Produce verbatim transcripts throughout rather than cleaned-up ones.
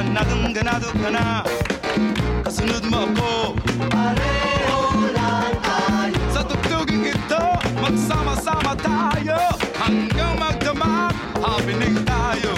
나금 그나도 그나 가슴은 먹고 아래오란 아유 사뚝뚝이 있도 막 삼아 삼아 타요 한경 막더만 하비닝 타요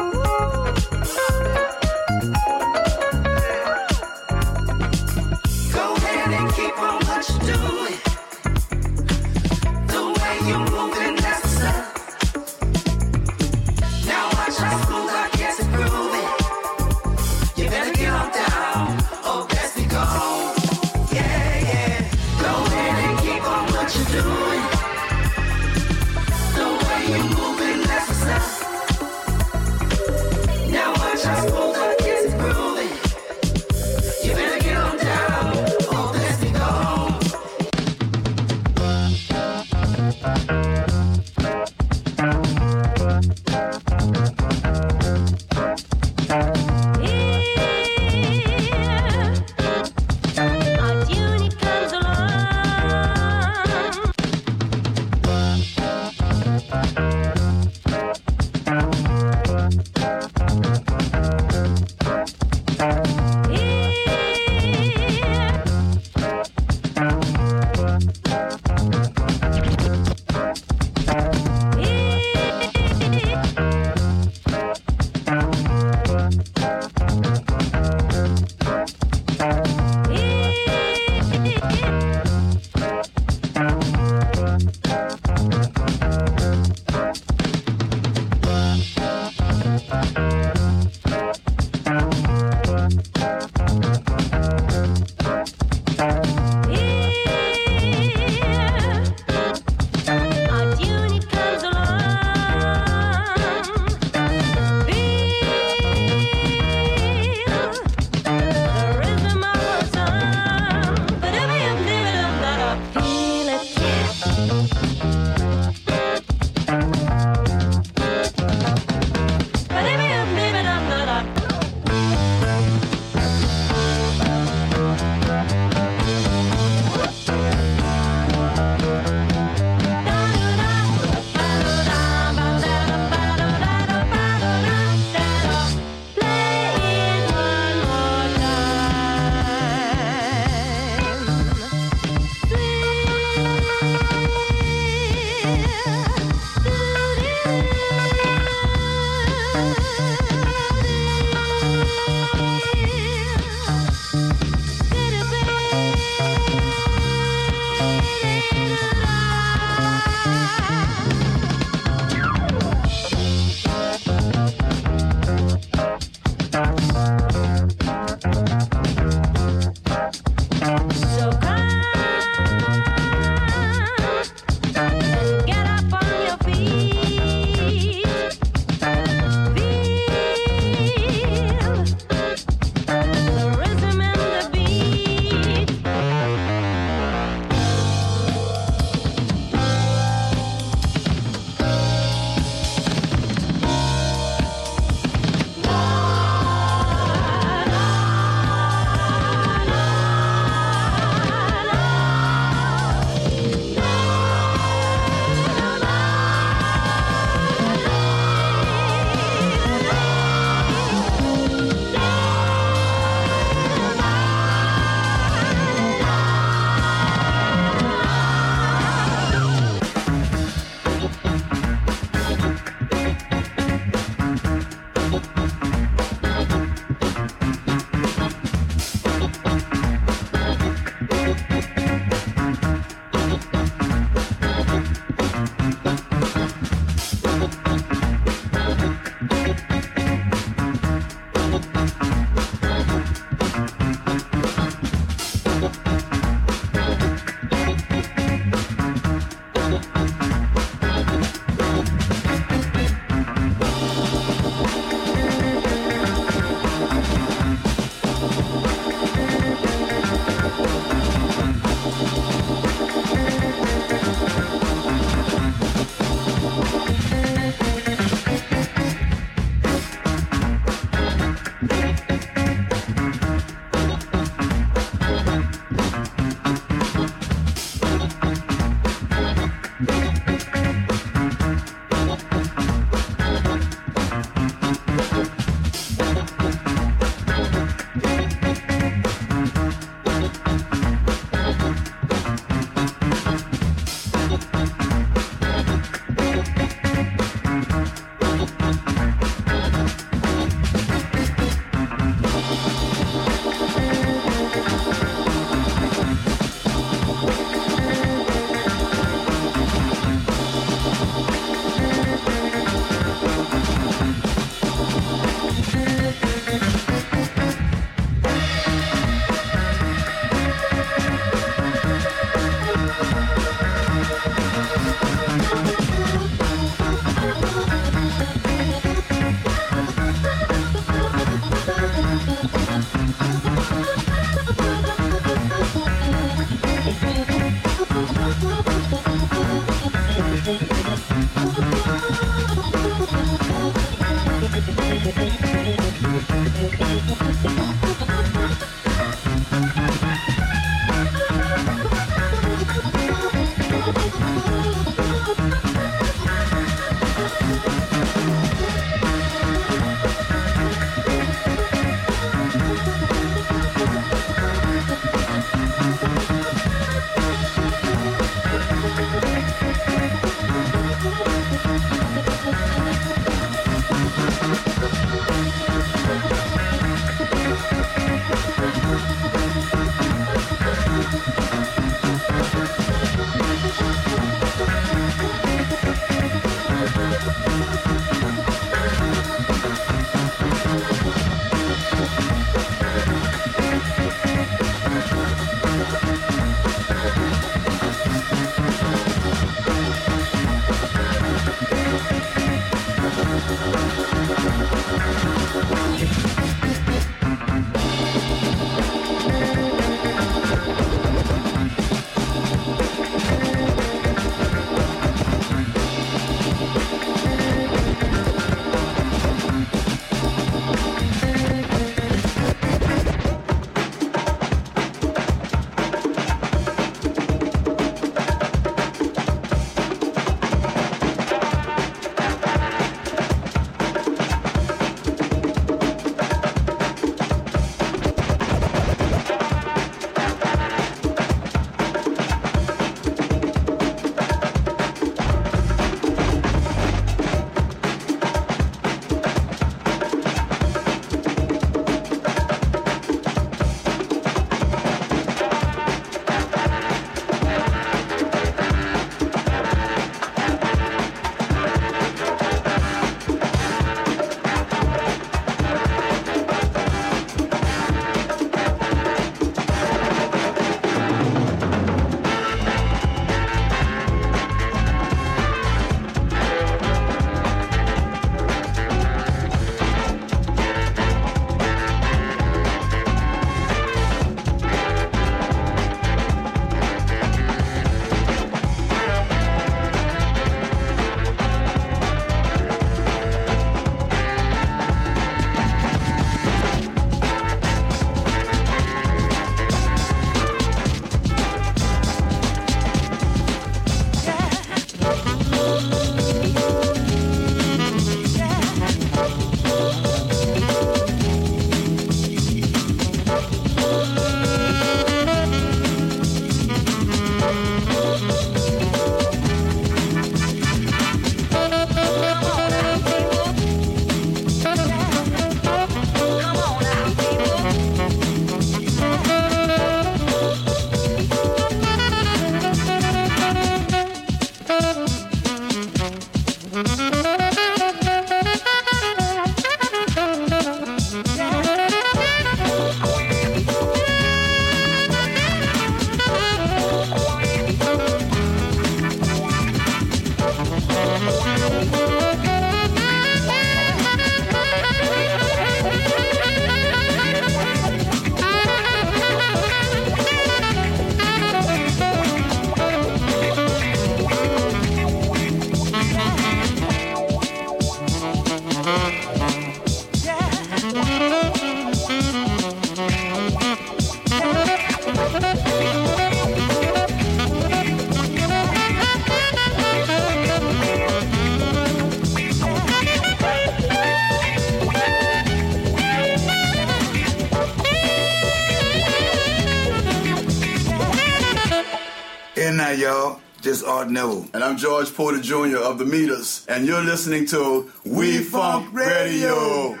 Now, y'all, this Art Neville. And I'm George Porter Junior of the Meters. And you're listening to We Funk Radio.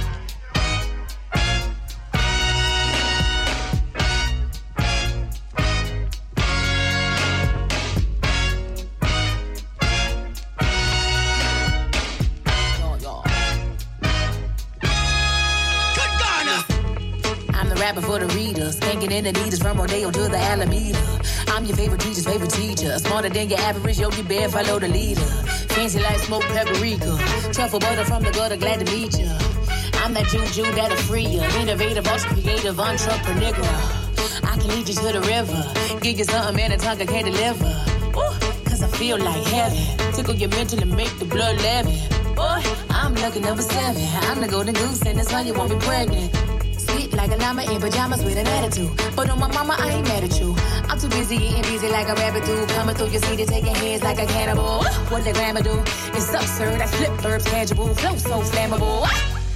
I'm the rapper for the readers. Skanking in Adidas from Rodeo to the Alameda. I'm your favorite teacher's favorite teacher. Smarter than your average Yogi Bear, follow the leader. Fancy like smoked paprika. Truffle butter from the gutter, glad to meet ya. I'm that juju that'll free ya. Innovative, ultra creative, entrepreneur. I can lead you to the river. Give you something man and tongue I can't deliver. Ooh, cause I feel like heaven. Tickle your mental and make the blood leaven. Boy, I'm lucky number seven. I'm the golden goose, and that's why you want me pregnant. Sweet like a llama in pajamas with an attitude. But on my mama, I ain't mad at you. I'm too busy eating busy like a rabbit do. Coming through your city, taking hands like a cannibal. What the grandma do? It's absurd. I flip verbs tangible. Flow so flammable.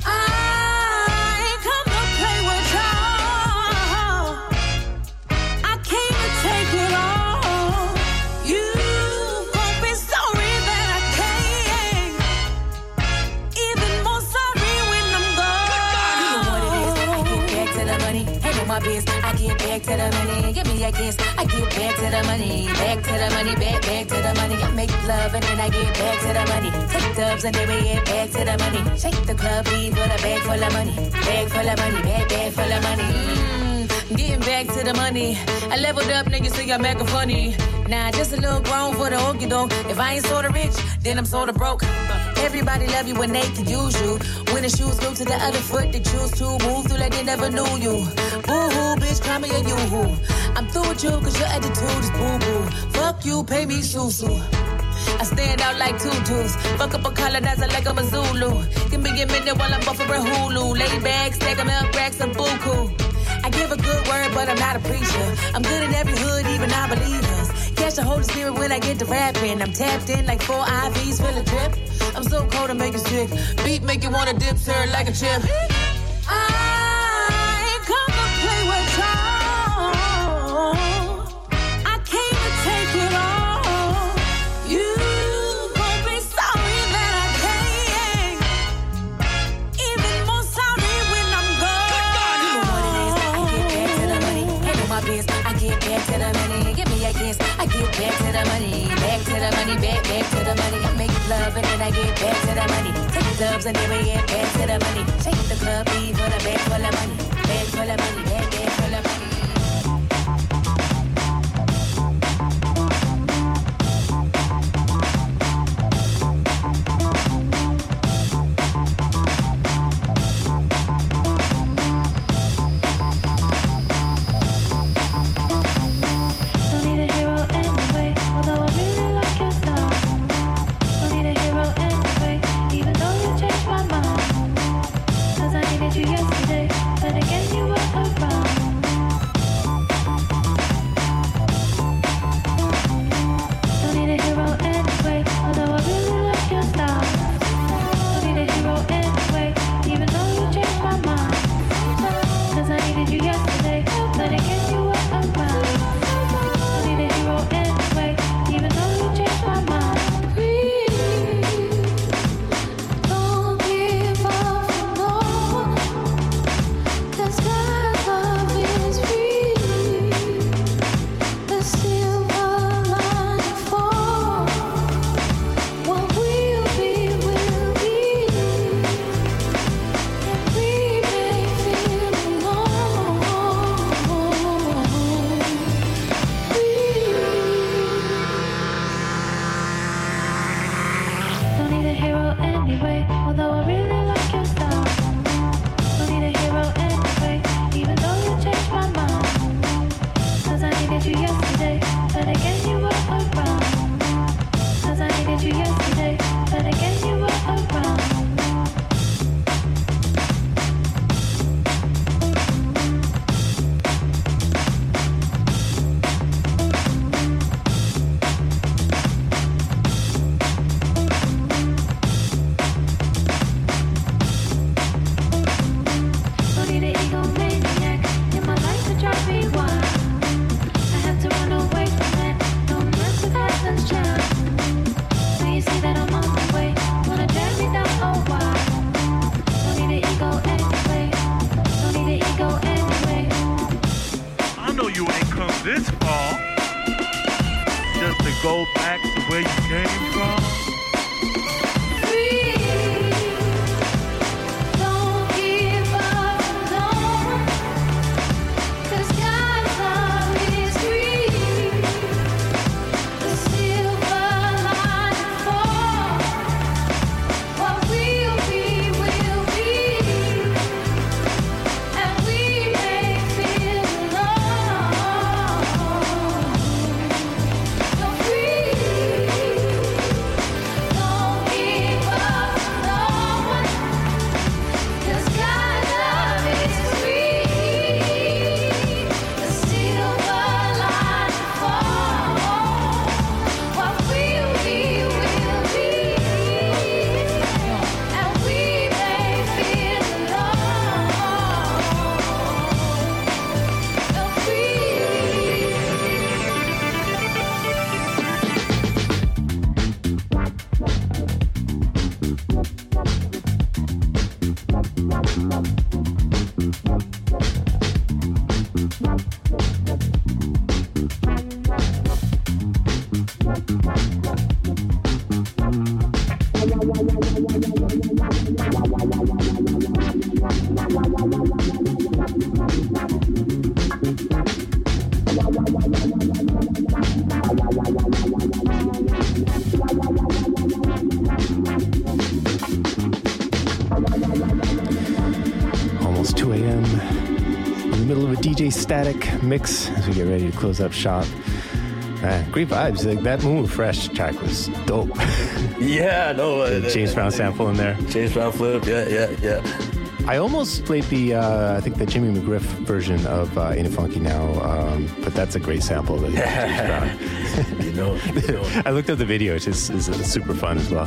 I come to play with y'all. I came to take it all. You won't be sorry that I came. Even more sorry when I'm gone. You know what it is. I get back to the money. Handle my biz. I get back to the money. Give me a kiss. I get back to the money. Back to the money. Back, back to the money. I make love and then I get back to the money. Take dubs and then we get back to the money. Shake the club, leave with a bag full of money. Bag full of money. Bag, bag full of money. Mm, getting back to the money. I leveled up, niggas think I'm acting funny. Nah, just a little grown for the okey doke. If I ain't sorta rich, then I'm sorta broke. Everybody love you when they can use you. When the shoes go to the other foot, they choose to move through like they never knew you. Boo-hoo, bitch, call me a you-hoo. I'm through with you cause your attitude is boo-boo. Fuck you, pay me susu. I stand out like tutus. Fuck up a colonizer like I'm a Zulu. Give me a minute while I'm buffering Hulu. Lay back, stack 'em up, racks and buku. I give a good word, but I'm not a preacher. I'm good in every hood, even non-believers. Catch the Holy Spirit when I get to rapping. I'm tapped in like four I Vs, feel a drip. I'm so cold, I make you sick. Beat make you wanna dip, sir, like a chip. I come to play with y'all. I came to take it all. You won't be sorry that I came. Even more sorry when I'm gone. You know what it is. I get back to the money. Handle my biz. I get back to the money. Give me a kiss. I get back to the money. Back to the money. Back, back to the money. I make love and then I get back to the money. Take dubs and then we get back to the money. Shake the club, leave with a bag full of money. Bag full of money. Bag, bag full of money. Free. Almost two a.m. in the middle of a D J Static mix as we get ready to close up shop. Uh, great vibes. Like that Moon Fresh track was dope. Yeah, no. Uh, James Brown sample in there. James Brown flip, yeah, yeah, yeah. I almost played the, uh, I think the Jimmy McGriff version of uh, Ain't It Funky Now, um, but that's a great sample of James Brown. you know, you know. I looked up the video. It's just it's, it's super fun as well.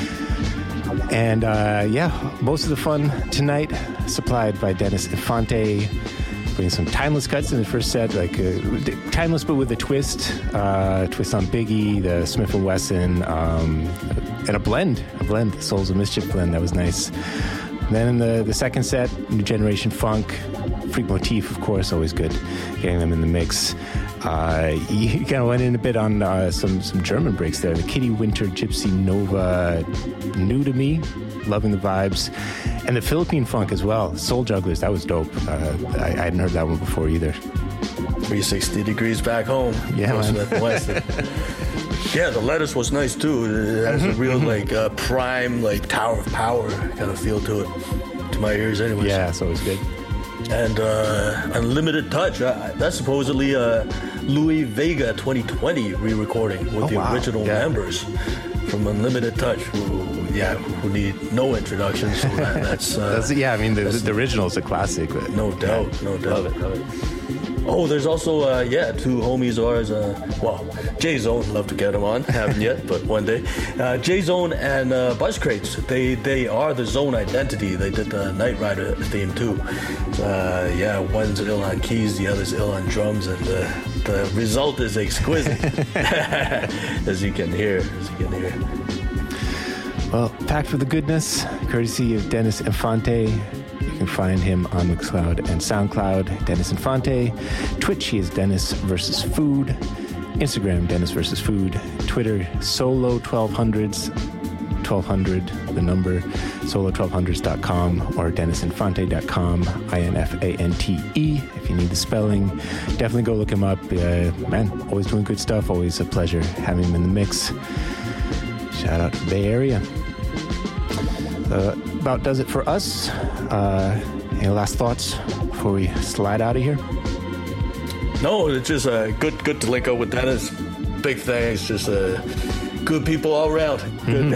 And uh, yeah, most of the fun tonight supplied by Dennis Infante. Putting some timeless cuts in the first set, like uh, timeless but with a twist, uh, twist on Biggie, the Smith and Wesson, um, and a blend, a blend, the Souls of Mischief blend. That was nice. And then in the, the second set, New Generation Funk, Freak Motif, of course, always good, getting them in the mix. Uh, he kind of went in a bit on uh, some some German breaks there. The Kitty Winter, Gypsy Nova, new to me, loving the vibes. And the Philippine funk as well. Soul Jugglers, that was dope. Uh, I, I hadn't heard that one before either. three sixty degrees back home. Yeah, man. Smith and Wesson. Yeah, the lettuce was nice too. It has a real like uh, prime, like Tower of Power kind of feel to it, to my ears, anyways. Yeah, it's always good. And uh, Unlimited Touch. Uh, that's supposedly a Louis Vega twenty twenty re-recording with oh, the wow. original yeah. members from Unlimited Touch. Who, yeah, who need no introduction. So that, that's, uh, that's yeah. I mean, the, the original is a classic. But, no doubt, yeah. no doubt. Love it, love it. Oh, there's also uh, yeah, two homies of ours. Uh, well, J Zone, love to get them on. Haven't yet, but one day. Uh, J Zone and uh, Buzz Crates. They they are the Zone identity. They did the Knight Rider theme too. Uh, yeah, one's ill on keys, the other's ill on drums, and the the result is exquisite, as you can hear. As you can hear. Well, packed for the goodness, courtesy of Dennis Infante. You can find him on Mixcloud and SoundCloud, Dennis Infante. Twitch, he is Dennis versus Food. Instagram, Dennis versus Food. Twitter, Solo twelve hundreds, twelve hundred, the number, solo twelve hundreds dot com or dennis infante dot com, I N F A N T E, if you need the spelling. Definitely go look him up. Uh, man, always doing good stuff. Always a pleasure having him in the mix. Shout out to the Bay Area. Uh, about does it for us. Uh, any last thoughts before we slide out of here? No, it's just uh, good good to link up with Dennis. Big thanks. Just uh, good people all around. Good.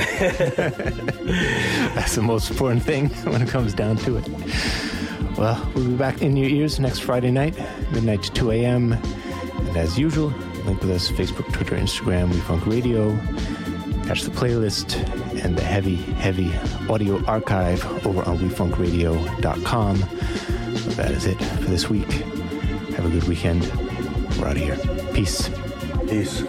Mm-hmm. That's the most important thing when it comes down to it. Well, we'll be back in your ears next Friday night, midnight to two a.m. And as usual, link with us, Facebook, Twitter, Instagram, We Funk Radio. Catch the playlist and the heavy, heavy audio archive over on we funk radio dot com. But that is it for this week. Have a good weekend. We're out of here. Peace. Peace.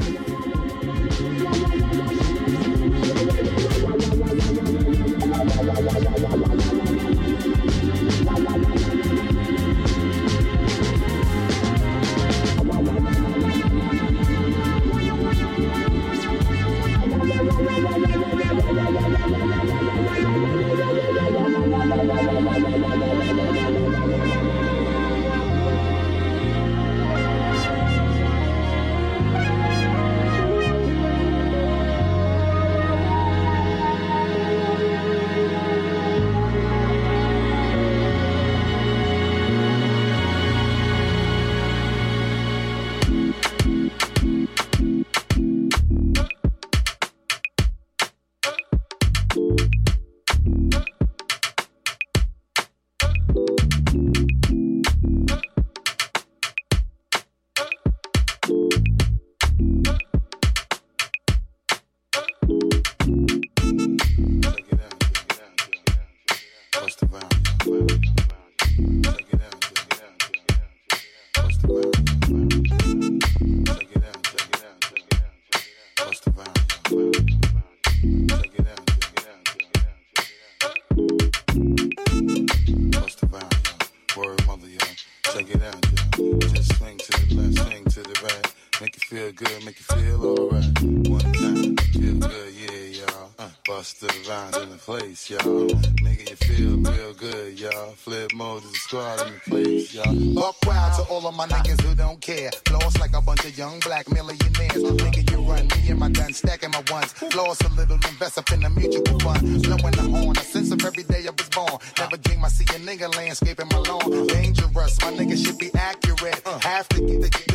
Busta Rhymes in the place, y'all. Nigga, you feel real good, y'all. Flip mode is a squad in the place, y'all. Buck wild to all of my niggas who don't care. Floss like a bunch of young black millionaires. Nigga, you run me and my gun, stacking my ones. Floss a little, invest up in the mutual fund. Blowing the horn, a sense of every day I was born. Never dream I see a nigga landscaping my lawn. Dangerous, my nigga should be accurate. Have to get the get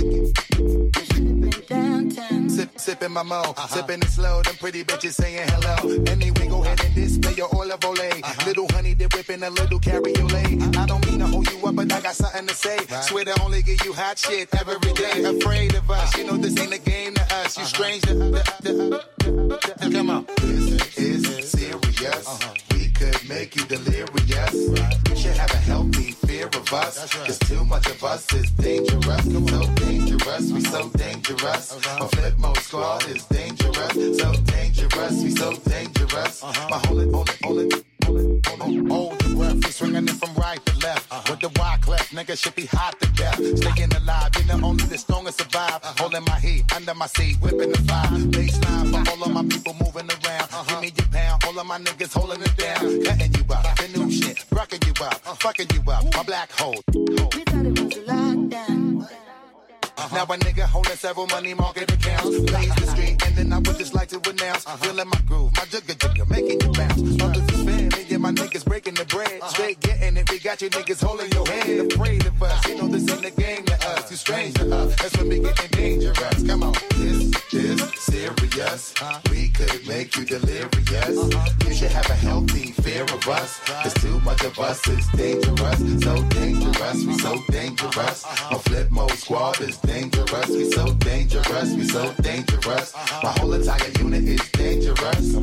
the downtown. Sip, sipping my mo, uh-huh. Sipping it slow. Them pretty bitches saying hello. Anyway, go ahead and display your olive ole. Uh-huh. Little honey, they whipping a little cabriolet. Uh-huh. I don't mean to hold you up, but I got something to say. Right. Swear to only give you hot shit every day. Afraid of us, you know this ain't a game to us. You uh-huh. strange to us. Come on. This is serious. Uh-huh. We could make you delirious. Right. You should have a healthy fear of us. Right. Cause too much of us is dangerous. So dangerous, we so dangerous. Uh-huh. My flip mode squad is dangerous. So dangerous, we so dangerous. Uh-huh. My hold it, hold it, hold it. Hold the breath, we swinging it from right to left. Uh-huh. With the wide clef, nigga should be hot to death. Staying alive, you know only the strongest survive. Uh-huh. Holding my heat under my seat, whipping the fire. Baseline for all of my people moving around. Uh-huh. Give me your pound, all of my niggas holding it down. Cutting you up, the new shit, rocking you up, uh-huh. fucking you up. My black hole. We thought it was a lockdown. Uh-huh. Now a nigga holding several money market accounts. Blaze the street, and then I would just like to announce. Uh-huh. Feeling my groove, my jugga jugga, making you bounce. Brothers is family, yeah, my niggas breaking the bread. Uh-huh. Straight getting it, we got you niggas holding your head. Afraid of us, you know this ain't a game to us. You strange to us, that's when we getting dangerous. Come on, this is serious. Uh-huh. We could make you delirious. Uh-huh. You should have a healthy fear of us. Cause too much of us is dangerous. So dangerous, we so dangerous. My flip mode squad is dangerous, we so dangerous, we so dangerous. My whole entire unit is dangerous.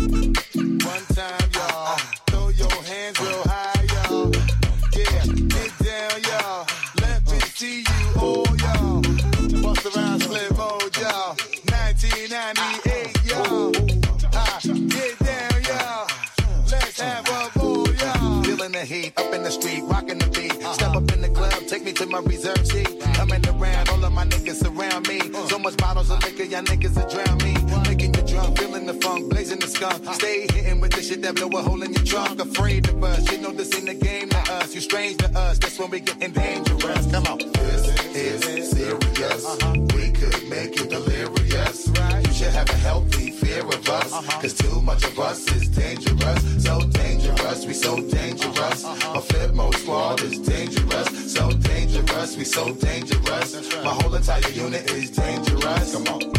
One time, y'all, throw your hands real high, y'all. Yeah, get down, y'all. Let me see you all, y'all. Bust around, flip mode, y'all. nineteen ninety-eight, y'all. Ah, get down, y'all. Let's have a ball, y'all. Feeling the heat, up in the street, rocking the beat. Step up in the club, take me to my reserve seat. Coming around, all of my niggas surround me. So much bottles of liquor, y'all niggas will drown me. Making you drunk, feeling the funk, blazing the skunk. Stay hitting with the shit that blow a hole in your trunk. Afraid of us, you know this ain't a game to us. You strange to us, that's when we getting dangerous. Come on. This is serious. We could make you delirious. You should have a healthy fear of us. Cause too much of us is dangerous. So dangerous, we so dangerous. My flip mode squad is dangerous. So dangerous, we so dangerous. My whole entire unit is dangerous. Come on.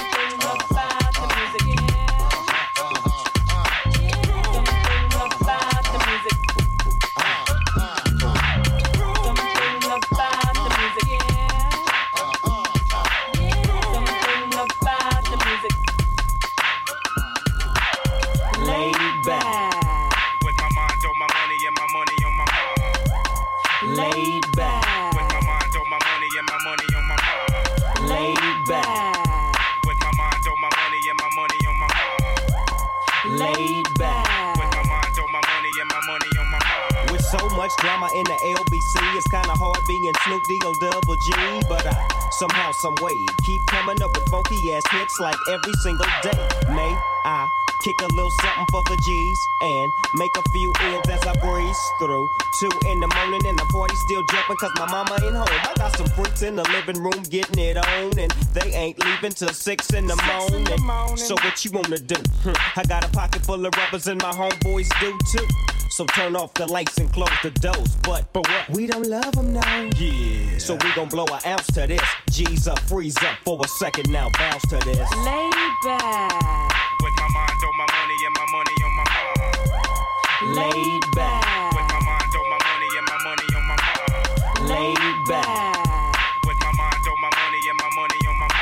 Drama in the L B C, it's kinda hard being Snoop D O double G, but I somehow, some way keep coming up with funky ass hits like every single day. May I kick a little something for the G's and make a few ends as I breeze through. Two in the morning and the party still jumping cause my mama ain't home. I got some freaks in the living room getting it on and they ain't leaving till six in the morning. So what you wanna do? Hm. I got a pocket full of rubbers and my homeboys do too. So turn off the lights and close the doors. But, but what? We don't love them now. Yeah. So we gon' blow an ounce to this. G's up, freeze up for a second now. Bounce to this. Lay back. With my mind on my money and my money on my mind. Laid back. With my mind on my money and my money on my mind. Laid back. With my mind on my money and my money on my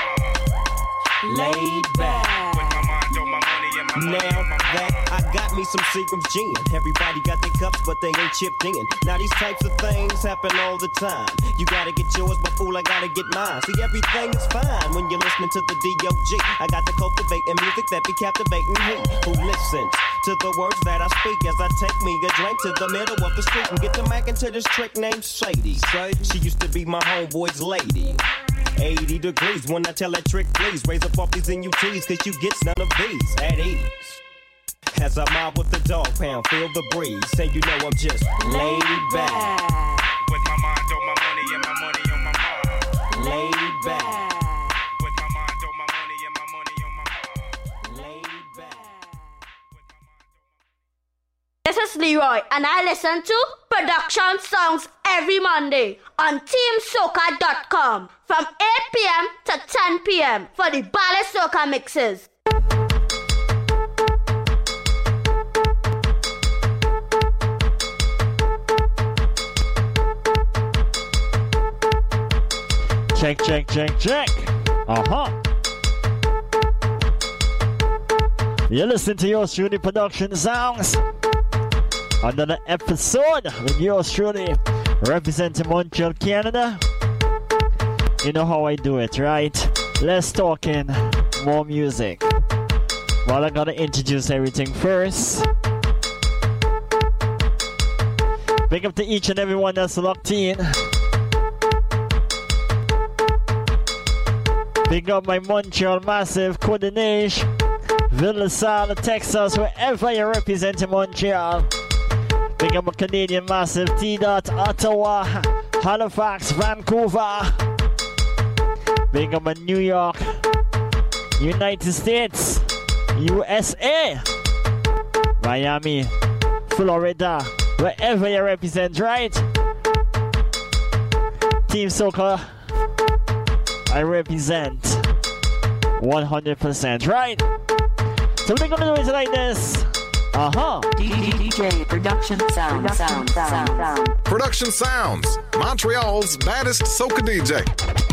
mind. Laid back. With my mind on my money and my money now on my mind. That I got me some Seagram's gin. Everybody got their cups, but they ain't chipped in. Now these types of things happen all the time. You gotta get yours, but fool, I gotta get mine. See, everything is fine when you're listening to the D O G. I got the cultivating music that be captivating he who listens to the words that I speak as I take me a drink to the middle of the street and get to mac into this trick named Sadie. She used to be my homeboy's lady. eighty degrees when I tell that trick, please raise up off these N U Ts, cause you get none of these at ease. As I mob with the dog pound, feel the breeze, and you know I'm just laid back. With my mind on my money and my money on my mind. Laid back. With my mind on my money and my money on my mind. Laid back. This is Leroy, and I listen to Production Songs every Monday on team soca dot com from eight p.m. to ten p.m. for the Ballad Soca mixes. Check, check, check, check. Uh-huh. You listen to yours truly Production Sounds. Another episode with yours truly representing Montreal, Canada. You know how I do it, right? Less talking, more music. Well, I gotta introduce everything first. Big up to each and everyone that's locked in. Big up my Montreal Massive, Coordination, Ville-LaSalle, Texas, wherever you represent in Montreal. Big up my Canadian Massive, T-Dot, Ottawa, Halifax, Vancouver. Big up my New York, United States, U S A, Miami, Florida, wherever you represent, right? Team Soca, I represent one hundred percent, right? So we're gonna do it like this. Uh-huh. D J Production Sound, Sound, Sound, Sound. Production Sounds, Montreal's baddest soca D J.